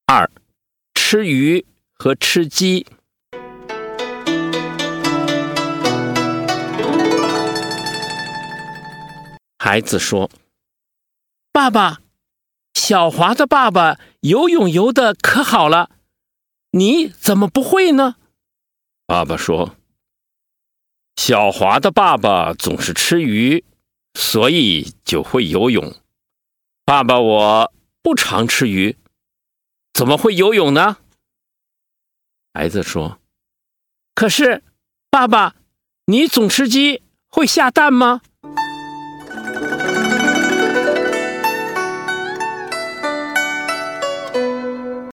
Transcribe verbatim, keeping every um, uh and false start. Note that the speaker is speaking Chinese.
二、吃鱼和吃鸡。孩子说：爸爸，小华的爸爸游泳游得可好了，你怎么不会呢？爸爸说：小华的爸爸总是吃鱼，所以就会游泳。爸爸我不常吃鱼，怎么会游泳呢？孩子说：可是，爸爸，你总吃鸡，会下蛋吗？